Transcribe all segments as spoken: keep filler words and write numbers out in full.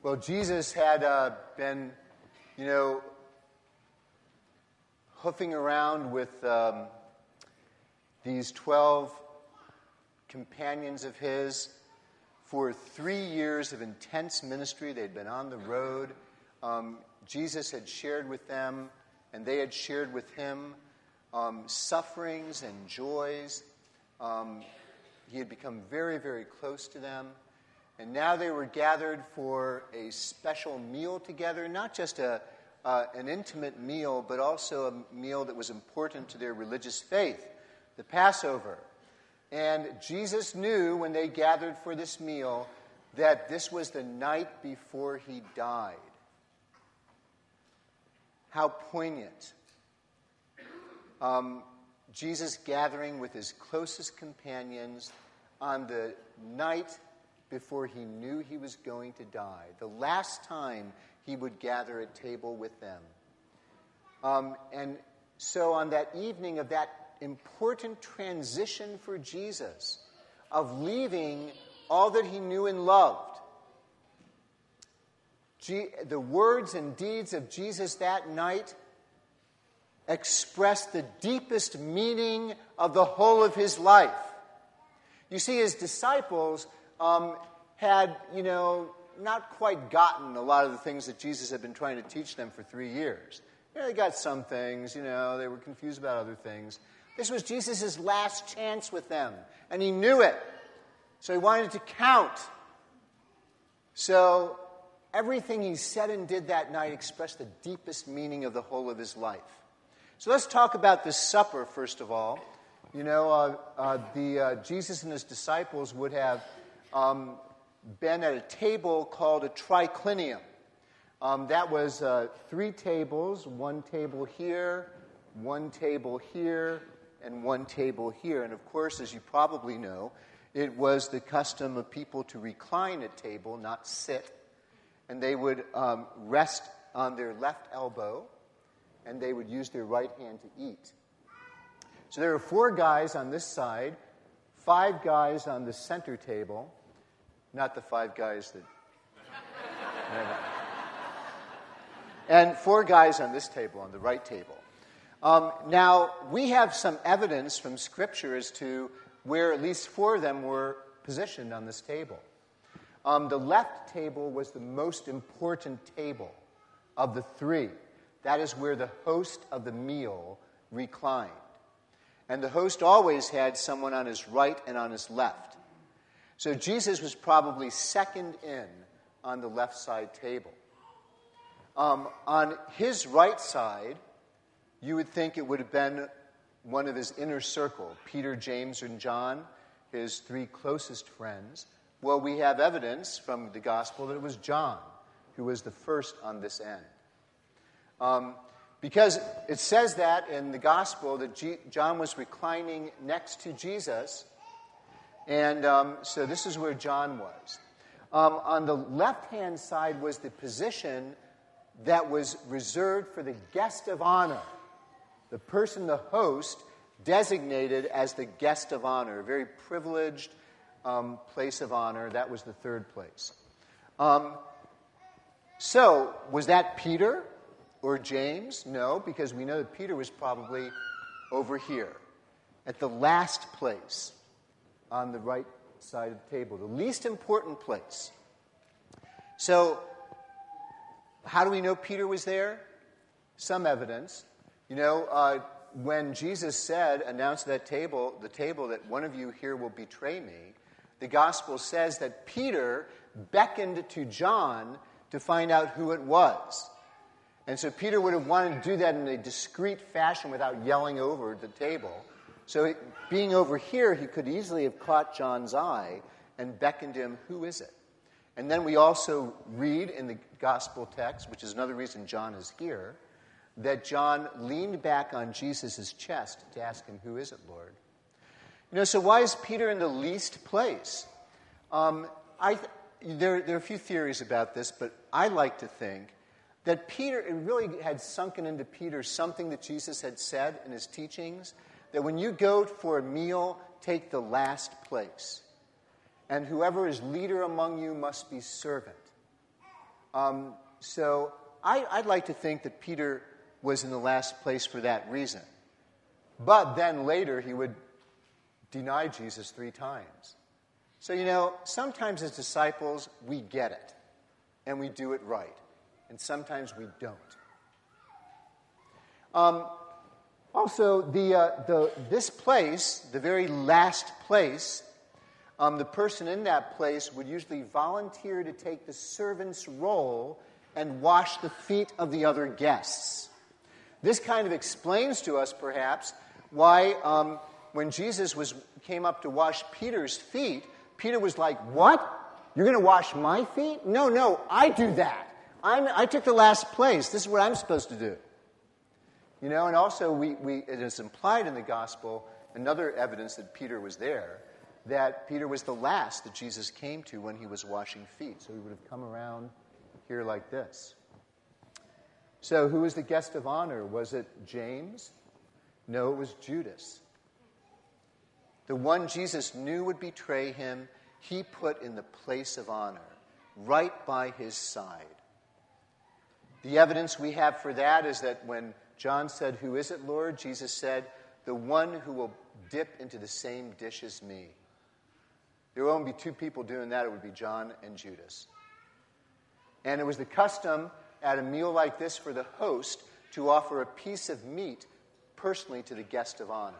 Well, Jesus had uh, been, you know, hoofing around with um, these twelve companions of his for three years of intense ministry. They'd been on the road. Um, Jesus had shared with them, and they had shared with him um, sufferings and joys. Um, he had become very, very close to them. And now they were gathered for a special meal together, not just a, uh, an intimate meal, but also a meal that was important to their religious faith, the Passover. And Jesus knew when they gathered for this meal that this was the night before he died. How poignant. Um, Jesus gathering with his closest companions on the night before he knew he was going to die, the last time he would gather at table with them. Um, and so on that evening of that important transition for Jesus, of leaving all that he knew and loved, G- the words and deeds of Jesus that night expressed the deepest meaning of the whole of his life. You see, his disciples Um, had, you know, not quite gotten a lot of the things that Jesus had been trying to teach them for three years. You know, they got some things, you know, they were confused about other things. This was Jesus' last chance with them, and he knew it. So he wanted to count. So everything he said and did that night expressed the deepest meaning of the whole of his life. So let's talk about this supper, first of all. You know, uh, uh, the uh, Jesus and his disciples would have Um, been at a table called a triclinium. Um, that was uh, three tables, one table here, one table here, and one table here. And of course, as you probably know, it was the custom of people to recline at table, not sit. And they would um, rest on their left elbow, and they would use their right hand to eat. So there are four guys on this side, five guys on the center table. Not the five guys that... and four guys on this table, on the right table. Um, now, we have some evidence from Scripture as to where at least four of them were positioned on this table. Um, the left table was the most important table of the three. That is where the host of the meal reclined. And the host always had someone on his right and on his left. So Jesus was probably second in on the left side table. Um, on his right side, you would think it would have been one of his inner circle, Peter, James, and John, his three closest friends. Well, we have evidence from the gospel that it was John who was the first on this end. Um, because it says that in the gospel that G- John was reclining next to Jesus. And um, so this is where John was. Um, on the left-hand side was the position that was reserved for the guest of honor. The person, the host, designated as the guest of honor. A very privileged um, place of honor. That was the third place. Um, so, was that Peter or James? No, because we know that Peter was probably over here, at the last place on the right side of the table, the least important place. So, how do we know Peter was there? Some evidence. You know, uh, when Jesus said, announced that table, the table that one of you here will betray me, the gospel says that Peter beckoned to John to find out who it was. And so Peter would have wanted to do that in a discreet fashion without yelling over the table. So it, being over here, he could easily have caught John's eye and beckoned him, who is it? And then we also read in the gospel text, which is another reason John is here, that John leaned back on Jesus' chest to ask him, who is it, Lord? You know, so why is Peter in the least place? Um, I th- there, there are a few theories about this, but I like to think that Peter, it really had sunken into Peter something that Jesus had said in his teachings, that when you go for a meal, take the last place. And whoever is leader among you must be servant. Um, so I, I'd like to think that Peter was in the last place for that reason. But then later he would deny Jesus three times. So, you know, sometimes as disciples, we get it, and we do it right. And sometimes we don't. Um, also, the, uh, the, this place, the very last place, um, the person in that place would usually volunteer to take the servant's role and wash the feet of the other guests. This kind of explains to us, perhaps, why um, when Jesus was came up to wash Peter's feet, Peter was like, "What? You're going to wash my feet? No, no, I do that. I'm, I took the last place. This is what I'm supposed to do." You know, and also we, we, it is implied in the gospel, another evidence that Peter was there, that Peter was the last that Jesus came to when he was washing feet. So he would have come around here like this. So who was the guest of honor? Was it James? No, it was Judas. The one Jesus knew would betray him, he put in the place of honor, right by his side. The evidence we have for that is that when John said, "Who is it, Lord?" Jesus said, "The one who will dip into the same dish as me." There will only be two people doing that. It would be John and Judas. And it was the custom at a meal like this for the host to offer a piece of meat personally to the guest of honor.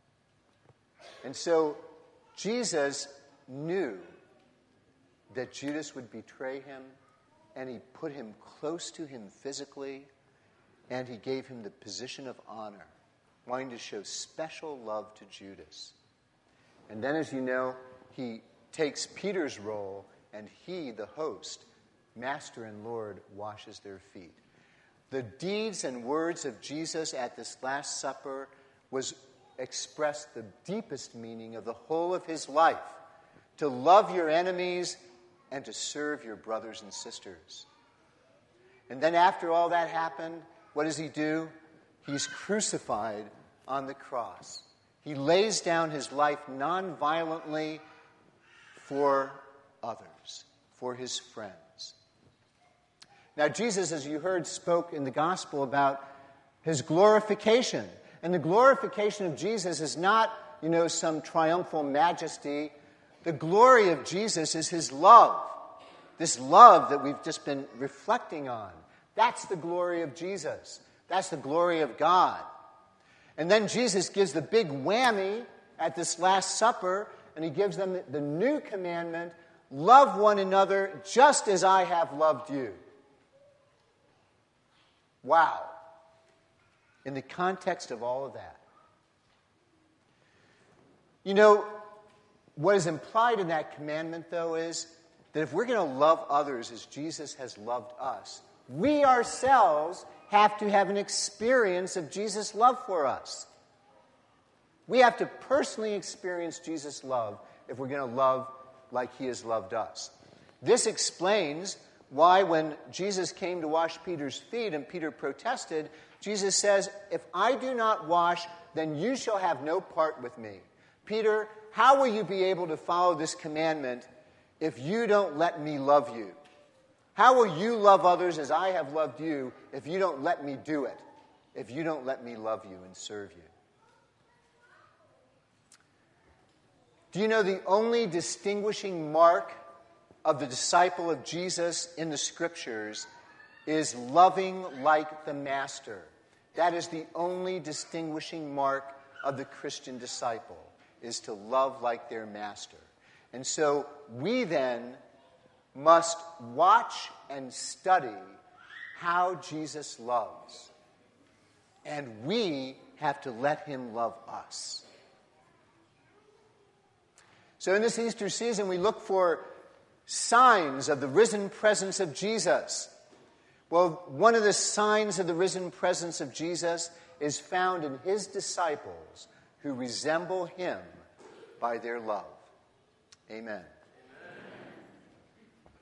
And so Jesus knew that Judas would betray him, and he put him close to him physically, and he gave him the position of honor, wanting to show special love to Judas. And then, as you know, he takes Peter's role, and he, the host, Master and Lord, washes their feet. The deeds and words of Jesus at this Last Supper was expressed the deepest meaning of the whole of his life, to love your enemies and to serve your brothers and sisters. And then after all that happened, what does he do? He's crucified on the cross. He lays down his life non-violently for others, for his friends. Now, Jesus, as you heard, spoke in the gospel about his glorification. And the glorification of Jesus is not, you know, some triumphal majesty. The glory of Jesus is his love. This love that we've just been reflecting on. That's the glory of Jesus. That's the glory of God. And then Jesus gives the big whammy at this Last Supper, and he gives them the new commandment, love one another just as I have loved you. Wow. In the context of all of that. You know, what is implied in that commandment, though, is that if we're going to love others as Jesus has loved us, we ourselves have to have an experience of Jesus' love for us. We have to personally experience Jesus' love if we're going to love like he has loved us. This explains why when Jesus came to wash Peter's feet and Peter protested, Jesus says, "If I do not wash, then you shall have no part with me." Peter, how will you be able to follow this commandment if you don't let me love you? How will you love others as I have loved you if you don't let me do it? If you don't let me love you and serve you? Do you know the only distinguishing mark of the disciple of Jesus in the Scriptures is loving like the Master? That is the only distinguishing mark of the Christian disciple, is to love like their Master. And so we then must watch and study how Jesus loves. And we have to let him love us. So in this Easter season, we look for signs of the risen presence of Jesus. Well, one of the signs of the risen presence of Jesus is found in his disciples who resemble him by their love. Amen.